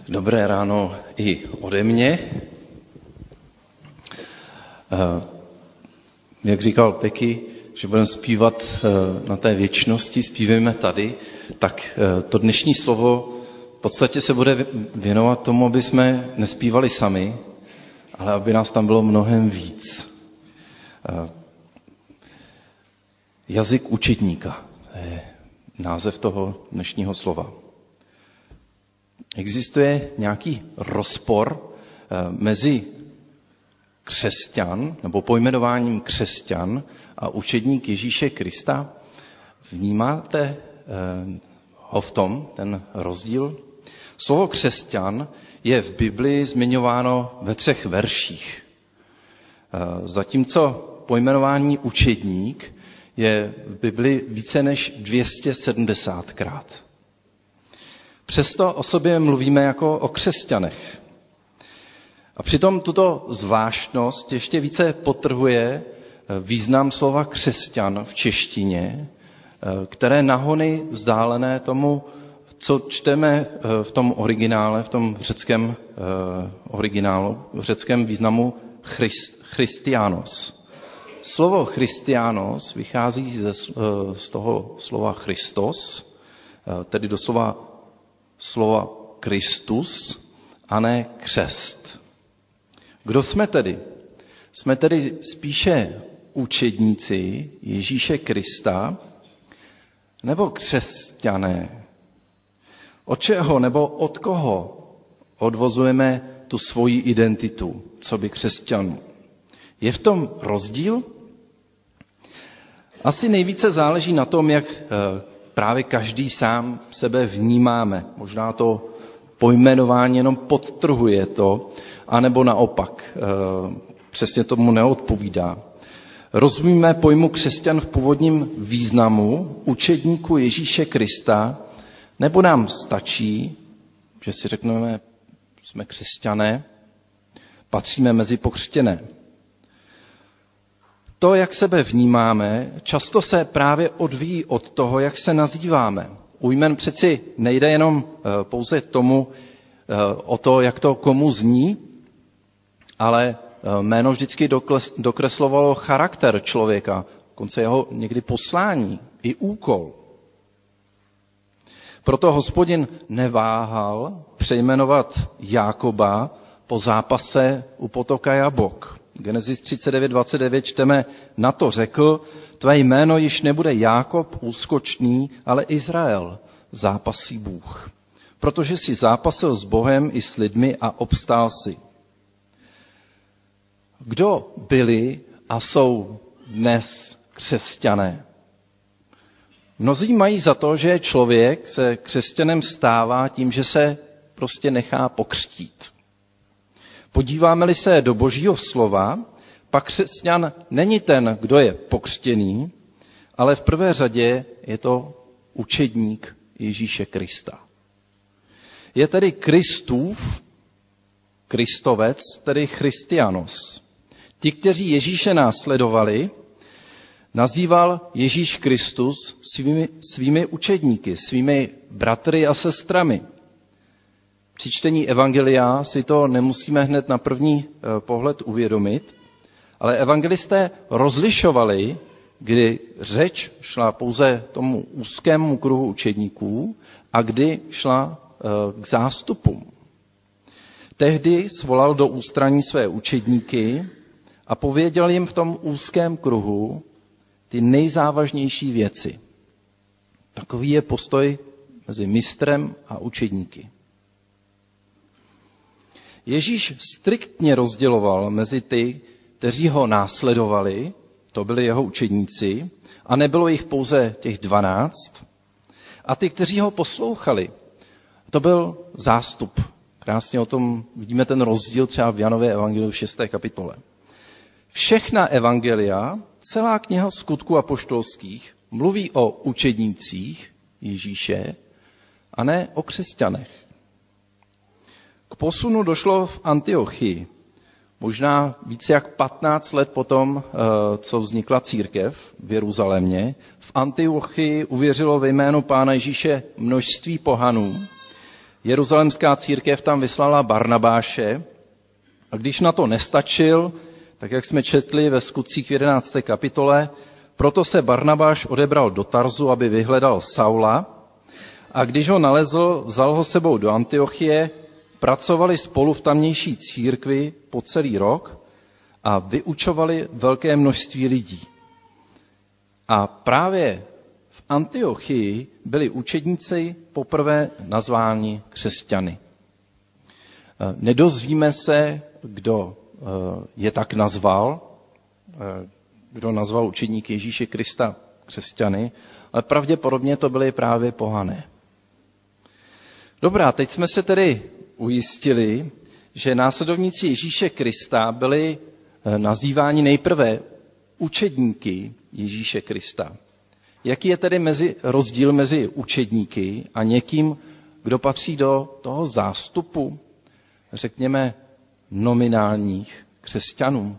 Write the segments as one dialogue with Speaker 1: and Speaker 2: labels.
Speaker 1: Dobré ráno i ode mě. Jak říkal Peky, že budeme zpívat na té věčnosti, zpívejme tady, tak to dnešní slovo v podstatě se bude věnovat tomu, aby jsme nespívali sami, ale aby nás tam bylo mnohem víc. Jazyk učedníka, to je název toho dnešního slova. Existuje nějaký rozpor mezi křesťan, nebo pojmenováním křesťan a učedník Ježíše Krista? Vnímáte ho v tom, ten rozdíl? Slovo křesťan je v Biblii zmiňováno ve 3 verších. Zatímco pojmenování učedník je v Biblii více než 270krát. Přesto o sobě mluvíme jako o křesťanech. A přitom tuto zvláštnost ještě více podtrhuje význam slova křesťan v češtině, které nahony vzdálené tomu, co čteme v tom originále, v tom řeckém originálu, v řeckém významu christianos. Slovo christianos vychází z toho slova Christos, tedy doslova slova Kristus a ne křest. Kdo jsme tedy? Jsme tedy spíše učedníci Ježíše Krista nebo křesťané? Od čeho nebo od koho odvozujeme tu svoji identitu, co by křesťanů? Je v tom rozdíl? Asi nejvíce záleží na tom, jak právě každý sám sebe vnímáme. Možná to pojmenování jenom podtrhuje to, anebo naopak, přesně tomu neodpovídá. Rozumíme pojmu křesťan v původním významu učedníku Ježíše Krista, nebo nám stačí, že si řekneme, jsme křesťané, patříme mezi pokřtěné. To, jak sebe vnímáme, často se právě odvíjí od toho, jak se nazýváme. U jmen přeci nejde jenom pouze o to, jak to komu zní, ale jméno vždycky dokreslovalo charakter člověka, dokonce jeho někdy poslání i úkol. Proto Hospodin neváhal přejmenovat Jákoba po zápase u potoka Jabok. Genesis 39:29 čteme, na to řekl, tvé jméno již nebude Jákob úskočný, ale Izrael, zápasí Bůh. Protože jsi zápasil s Bohem i s lidmi a obstál si. Kdo byli a jsou dnes křesťané? Mnozí mají za to, že člověk se křesťanem stává tím, že se prostě nechá pokřtít. Podíváme-li se do Božího slova, pak křesťan není ten, kdo je pokřtěný, ale v prvé řadě je to učedník Ježíše Krista. Je tedy Kristovec, tedy Christianos. Ti, kteří Ježíše následovali, nazýval Ježíš Kristus svými učedníky, svými bratry a sestrami. Při čtení evangelia si to nemusíme hned na první pohled uvědomit, ale evangelisté rozlišovali, kdy řeč šla pouze tomu úzkému kruhu učedníků a kdy šla k zástupům. Tehdy svolal do ústraní své učedníky a pověděl jim v tom úzkém kruhu ty nejzávažnější věci. Takový je postoj mezi mistrem a učedníky. Ježíš striktně rozděloval mezi ty, kteří ho následovali, to byli jeho učedníci, a nebylo jich pouze těch 12, a ty, kteří ho poslouchali, to byl zástup. Krásně o tom vidíme ten rozdíl třeba v Janově evangeliu v 6. kapitole. Všechna evangelia, celá kniha Skutků apoštolských, mluví o učednících Ježíše a ne o křesťanech. K posunu došlo v Antiochii. Možná více jak 15 let potom, co vznikla církev v Jeruzalémě, v Antiochii uvěřilo ve jménu Pána Ježíše množství pohanů. Jeruzalémská církev tam vyslala Barnabáše a když na to nestačil, tak jak jsme četli ve Skutcích v 11. kapitole, proto se Barnabáš odebral do Tarzu, aby vyhledal Saula a když ho nalezl, vzal ho sebou do Antiochie, pracovali spolu v tamnější církvi po celý rok a vyučovali velké množství lidí. A právě v Antiochii byli učedníci poprvé nazváni křesťany. Nedozvíme se, kdo je tak nazval, kdo nazval učedníky Ježíše Krista křesťany, ale pravděpodobně to byli právě pohané. Dobrá, teď jsme se tedy ujistili, že následovníci Ježíše Krista byli nazýváni nejprve učedníky Ježíše Krista. Jaký je tedy rozdíl mezi učedníky a někým, kdo patří do toho zástupu, řekněme, nominálních křesťanů?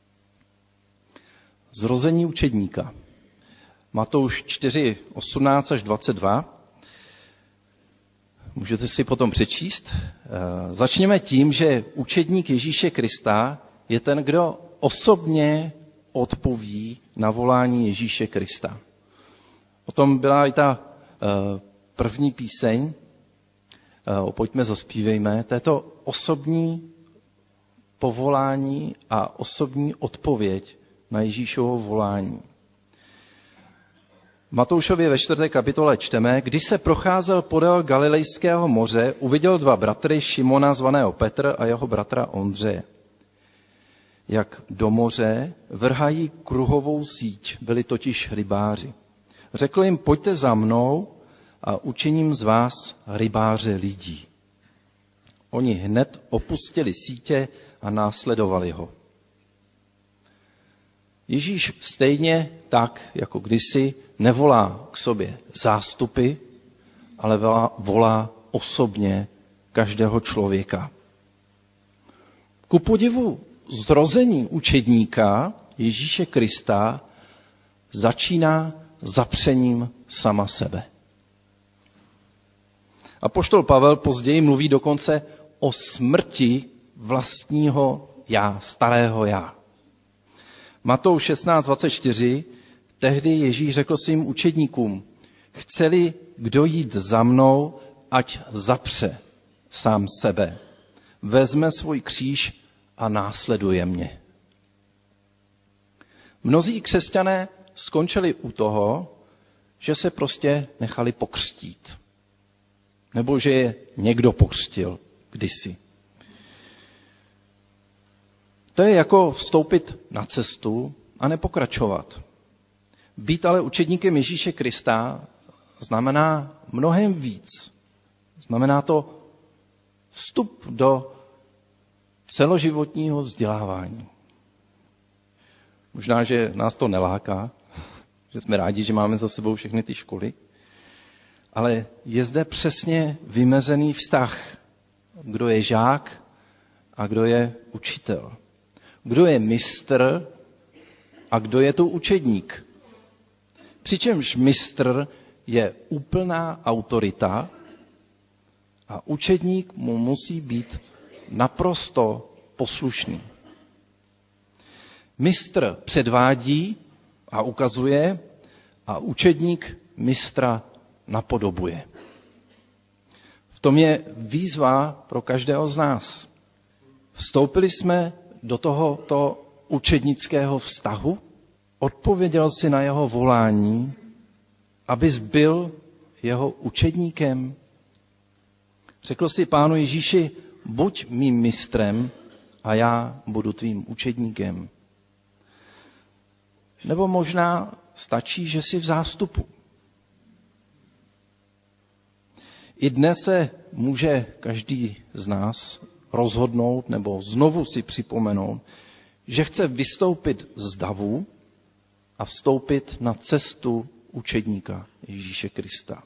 Speaker 1: Zrození učedníka. Matouš 4, 18 až 22. Můžete si potom přečíst. Začněme tím, že učedník Ježíše Krista je ten, kdo osobně odpoví na volání Ježíše Krista. O tom byla i ta první píseň, Pojďme zaspívejme, to je to osobní povolání a osobní odpověď na Ježíšovo volání. Matoušově ve 4. kapitole čteme, když se procházel podél Galilejského moře, uviděl dva bratry, Šimona zvaného Petr a jeho bratra Ondřeje. Jak do moře vrhají kruhovou síť, byli totiž rybáři. Řekl jim, pojďte za mnou a učiním z vás rybáře lidí. Oni hned opustili sítě a následovali ho. Ježíš stejně tak, jako kdysi, nevolá k sobě zástupy, ale volá osobně každého člověka. Ku podivu zrození učedníka Ježíše Krista začíná zapřením sama sebe. Apoštol Pavel později mluví dokonce o smrti vlastního já, starého já. Matouš 16:24, tehdy Ježíš řekl svým učedníkům, chce-li kdo jít za mnou, ať zapře sám sebe, vezme svůj kříž a následuje mě. Mnozí křesťané skončili u toho, že se prostě nechali pokřtít. Nebo že je někdo pokřtil kdysi. To je jako vstoupit na cestu a nepokračovat. Být ale učedníkem Ježíše Krista znamená mnohem víc. Znamená to vstup do celoživotního vzdělávání. Možná, že nás to neláká, že jsme rádi, že máme za sebou všechny ty školy, ale je zde přesně vymezený vztah, kdo je žák a kdo je učitel. Kdo je mistr a kdo je tu učedník. Přičemž mistr je úplná autorita a učedník mu musí být naprosto poslušný. Mistr předvádí a ukazuje a učedník mistra napodobuje. V tom je výzva pro každého z nás. Vstoupili jsme do tohoto učednického vztahu, odpověděl si na jeho volání, abys byl jeho učedníkem. Řekl si Pánu Ježíši, buď mým mistrem a já budu tvým učedníkem. Nebo možná stačí, že jsi v zástupu. I dnes se může každý z nás rozhodnout nebo znovu si připomenout, že chce vystoupit z davu a vstoupit na cestu učedníka Ježíše Krista.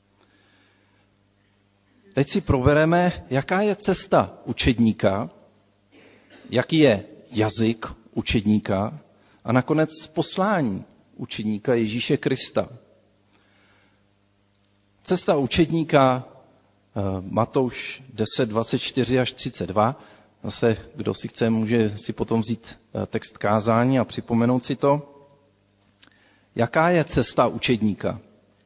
Speaker 1: Teď si probereme, jaká je cesta učedníka, jaký je jazyk učedníka a nakonec poslání učedníka Ježíše Krista. Cesta učedníka Matouš 10, 24 až 32. Zase, kdo si chce, může si potom vzít text kázání a připomenout si to. Jaká je cesta učedníka?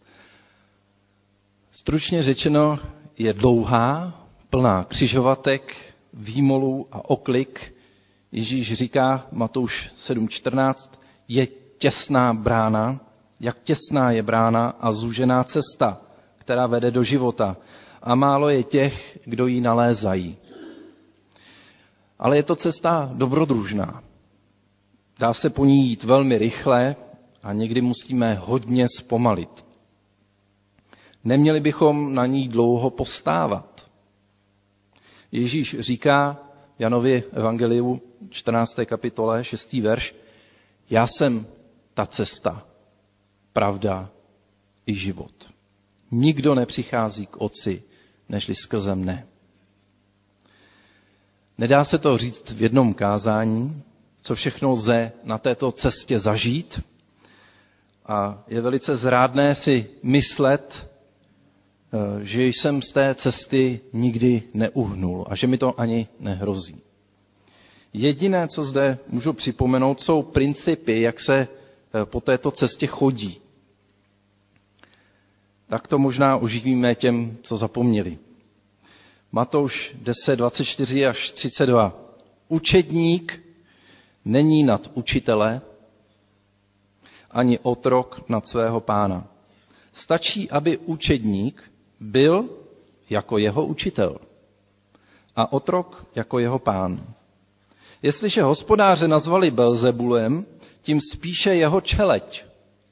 Speaker 1: Stručně řečeno, je dlouhá, plná křižovatek, výmolů a oklik. Ježíš říká, Matouš 7.14, je těsná brána, jak těsná je brána a zúžená cesta, která vede do života. A málo je těch, kdo ji nalézají. Ale je to cesta dobrodružná. Dá se po ní jít velmi rychle a někdy musíme hodně zpomalit. Neměli bychom na ní dlouho postávat. Ježíš říká v Janově evangeliu 14. kapitole 6. verš, já jsem ta cesta, pravda i život. Nikdo nepřichází k Otci, nežli skrze mne. Nedá se to říct v jednom kázání, co všechno lze na této cestě zažít. A je velice zrádné si myslet, že jsem z té cesty nikdy neuhnul a že mi to ani nehrozí. Jediné, co zde můžu připomenout, jsou principy, jak se po této cestě chodí. Tak to možná oživíme těm, co zapomněli. Matouš 10, 24 až 32. Učedník není nad učitele, ani otrok nad svého pána. Stačí, aby učedník byl jako jeho učitel a otrok jako jeho pán. Jestliže hospodáře nazvali Belzebulem, tím spíše jeho čeleť.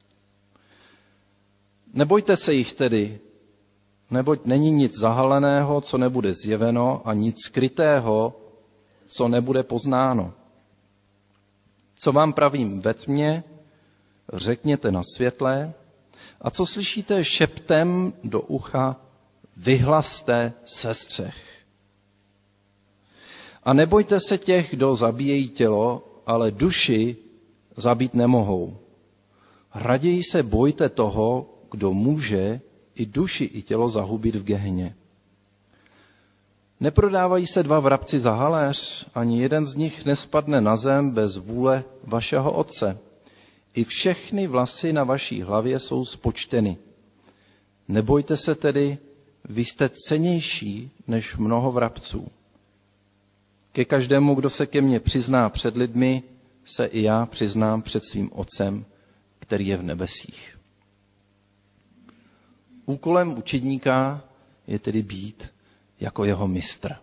Speaker 1: Nebojte se jich tedy, neboť není nic zahaleného, co nebude zjeveno, a nic skrytého, co nebude poznáno. Co vám pravím ve tmě, řekněte na světle, a co slyšíte šeptem do ucha, vyhlaste ze střech. A nebojte se těch, kdo zabíjejí tělo, ale duši zabít nemohou. Raději se bojte toho, kdo může i duši, i tělo zahubit v Gehenně. Neprodávají se dva vrabci za haléř, ani jeden z nich nespadne na zem bez vůle vašeho Otce. I všechny vlasy na vaší hlavě jsou spočteny. Nebojte se tedy, vy jste cennější než mnoho vrabců. Ke každému, kdo se ke mně přizná před lidmi, se i já přiznám před svým Otcem, který je v nebesích. Úkolem učedníka je tedy být jako jeho mistr.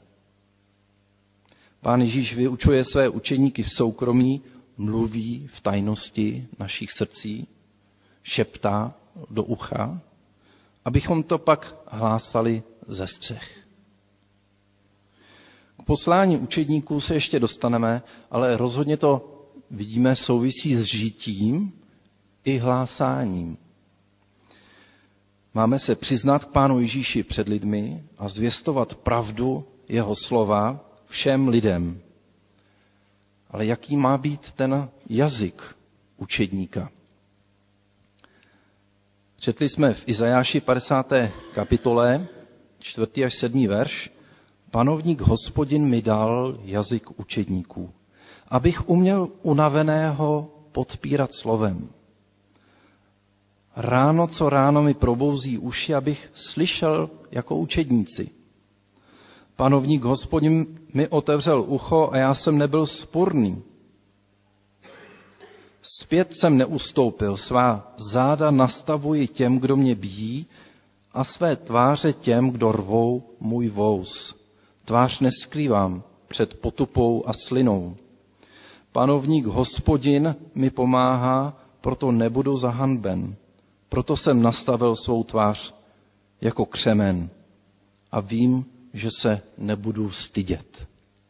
Speaker 1: Pán Ježíš vyučuje své učedníky v soukromí, mluví v tajnosti našich srdcí, šeptá do ucha, abychom to pak hlásali ze střech. K poslání učedníků se ještě dostaneme, ale rozhodně to vidíme souvisí s žitím i hlásáním. Máme se přiznat k Pánu Ježíši před lidmi a zvěstovat pravdu jeho slova všem lidem. Ale jaký má být ten jazyk učedníka? Četli jsme v Izajáši 50. kapitole, 4. až 7. verš. Panovník Hospodin mi dal jazyk učedníků, abych uměl unaveného podpírat slovem. Ráno co ráno mi probouzí uši, abych slyšel jako učedníci. Panovník Hospodin mi otevřel ucho a já jsem nebyl sporný. Zpět jsem neustoupil, svá záda nastavuji těm, kdo mě bijí, a své tváře těm, kdo rvou můj vous. Tvář neskrývám před potupou a slinou. Panovník Hospodin mi pomáhá, proto nebudu zahanben. Proto jsem nastavil svou tvář jako křemen a vím, že se nebudu stydět.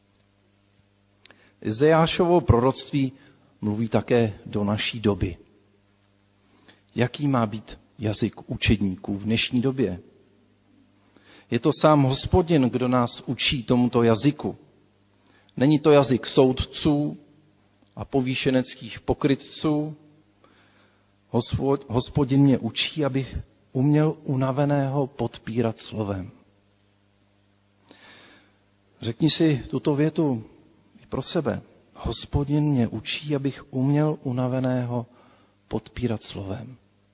Speaker 1: Izajášovo proroctví mluví také do naší doby. Jaký má být jazyk učedníků v dnešní době? Je to sám Hospodin, kdo nás učí tomuto jazyku. Není to jazyk soudců a povýšeneckých pokrytců. Hospodin mě učí, abych uměl unaveného podpírat slovem. Řekni si tuto větu i pro sebe. Hospodin mě učí, abych uměl unaveného podpírat slovem.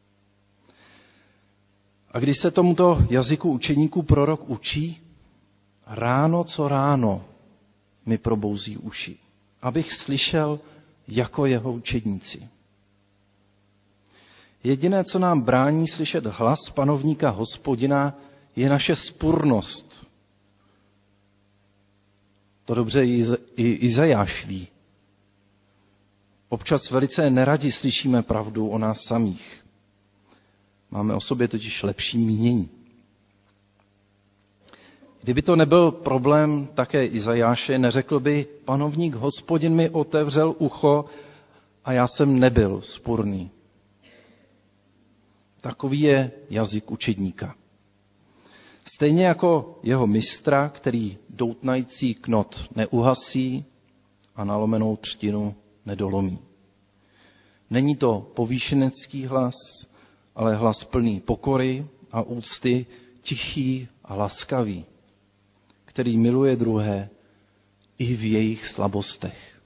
Speaker 1: A když se tomuto jazyku učeníků prorok učí, ráno co ráno mi probouzí uši, abych slyšel jako jeho učedníci. Jediné, co nám brání slyšet hlas panovníka Hospodina, je naše vzpurnost. To dobře i Izajáš ví. Občas velice neradi slyšíme pravdu o nás samých. Máme o sobě totiž lepší mínění. Kdyby to nebyl problém také Izajáše, neřekl by, panovník Hospodin mi otevřel ucho a já jsem nebyl vzpurný. Takový je jazyk učedníka. Stejně jako jeho mistra, který doutnající knot neuhasí a nalomenou třtinu nedolomí. Není to povýšenecký hlas, ale hlas plný pokory a úcty, tichý a laskavý, který miluje druhé i v jejich slabostech.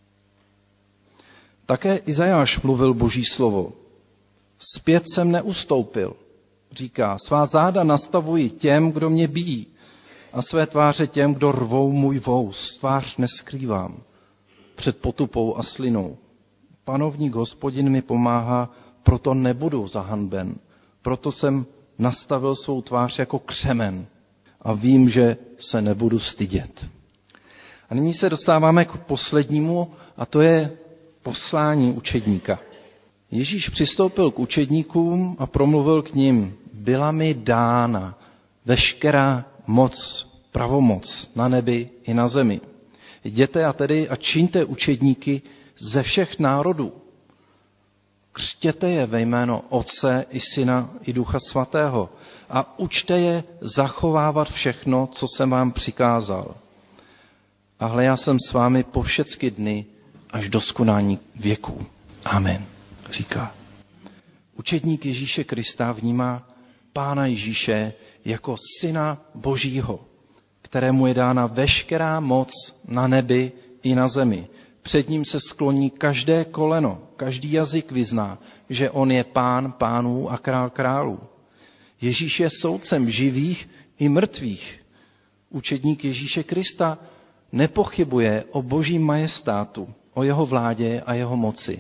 Speaker 1: Také Izajáš mluvil Boží slovo. Zpět jsem neustoupil, říká, svá záda nastavuji těm, kdo mě bijí, a své tváře těm, kdo rvou můj vous. Tvář neskrývám před potupou a slinou. Panovník Hospodin mi pomáhá, proto nebudu zahanben. Proto jsem nastavil svou tvář jako křemen a vím, že se nebudu stydět. A nyní se dostáváme k poslednímu, a to je poslání učedníka. Ježíš přistoupil k učedníkům a promluvil k nim. Byla mi dána veškerá moc, pravomoc na nebi i na zemi. Jděte a tedy a čiňte učedníky ze všech národů. Křtěte je ve jméno Otce i Syna i Ducha Svatého a učte je zachovávat všechno, co jsem vám přikázal. A hle, já jsem s vámi po všechny dny až do skonání věků. Amen, říká. Učedník Ježíše Krista vnímá Pána Ježíše jako Syna Božího, kterému je dána veškerá moc na nebi i na zemi. Před ním se skloní každé koleno, každý jazyk vyzná, že on je Pán pánů a Král králů. Ježíš je soudcem živých i mrtvých. Učedník Ježíše Krista nepochybuje o Božím majestátu, o jeho vládě a jeho moci.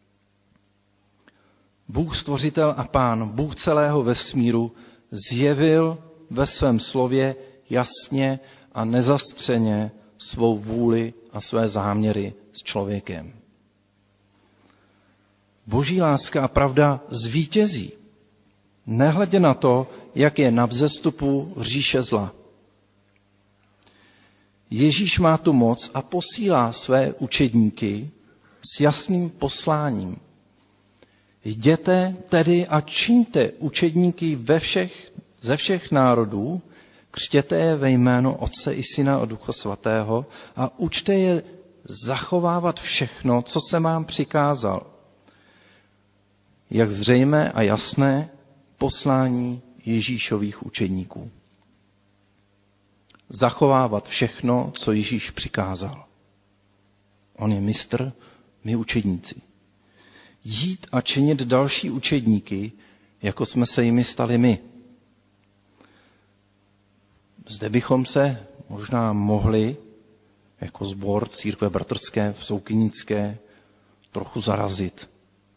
Speaker 1: Bůh stvořitel a Pán, Bůh celého vesmíru, zjevil ve svém slově jasně a nezastřeně svou vůli a své záměry s člověkem. Boží láska a pravda zvítězí, nehledě na to, jak je na vzestupu říše zla. Ježíš má tu moc a posílá své učedníky s jasným posláním. Jděte tedy a čiňte učedníky ze všech národů, křtěte je ve jméno Otce i Syna a Ducha Svatého a učte je zachovávat všechno, co jsem vám přikázal. Jak zřejmé a jasné poslání Ježíšových učedníků. Zachovávat všechno, co Ježíš přikázal. On je mistr, my učedníci. Jít a činit další učedníky, jako jsme se jimi stali my. Zde bychom se možná mohli, jako sbor církve bratrské v Soukynické, trochu zarazit.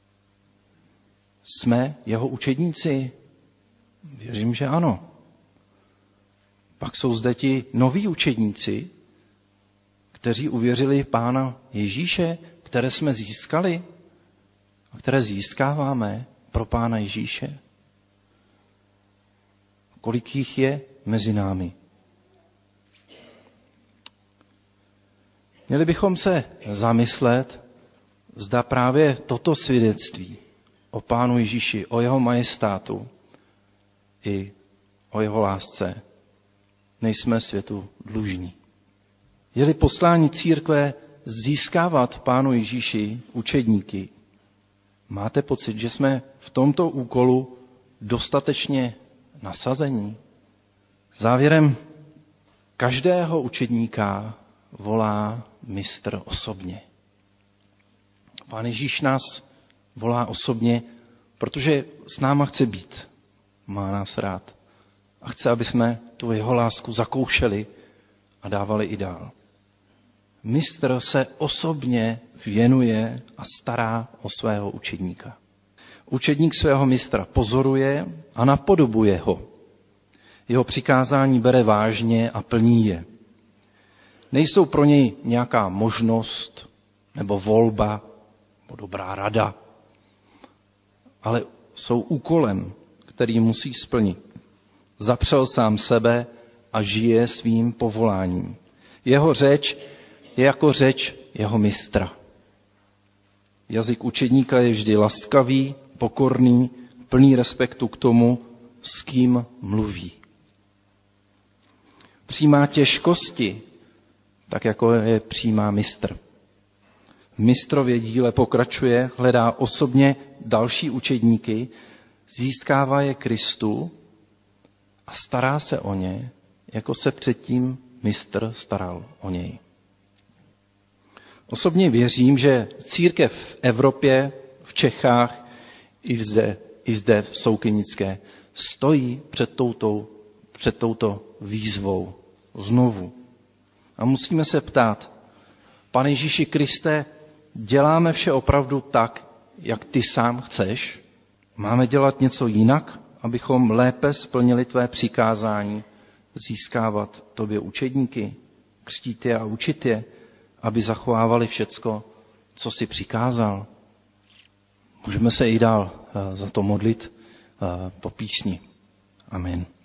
Speaker 1: Jsme jeho učedníci? Věřím, že ano. Pak jsou zde ti noví učedníci, kteří uvěřili Pána Ježíše, které jsme získali a které získáváme pro Pána Ježíše. Kolik jich je mezi námi? Měli bychom se zamyslet, zda právě toto svědectví o Pánu Ježíši, o jeho majestátu i o jeho lásce nejsme světu dlužní. Je-li poslání církve získávat Pánu Ježíši učedníky, máte pocit, že jsme v tomto úkolu dostatečně nasazení? Závěrem Každého učedníka volá mistr osobně. Pán Ježíš nás volá osobně, protože s náma chce být. Má nás rád. A chce, aby jsme tu jeho lásku zakoušeli a dávali i dál. Mistr se osobně věnuje a stará o svého učedníka. Učedník svého mistra pozoruje a napodobuje ho. Jeho přikázání bere vážně a plní je. Nejsou pro něj nějaká možnost nebo volba nebo dobrá rada, ale jsou úkolem, který musí splnit. Zapřel sám sebe a žije svým povoláním. Jeho řeč je jako řeč jeho mistra. Jazyk učedníka je vždy laskavý, pokorný, plný respektu k tomu, s kým mluví. Přijímá těžkosti, tak jako je přijímá mistr. V mistrově díle pokračuje, hledá osobně další učedníky, získává je Kristu a stará se o ně, jako se předtím mistr staral o něj. Osobně věřím, že církev v Evropě, v Čechách i zde v Soukenické stojí před touto výzvou znovu. A musíme se ptát, Pane Ježíši Kriste, děláme vše opravdu tak, jak ty sám chceš? Máme dělat něco jinak, abychom lépe splnili tvé přikázání, získávat tobě učedníky, křtít je a učit je, aby zachovávali všecko, co jsi přikázal? Můžeme se i dál za to modlit po písni. Amen.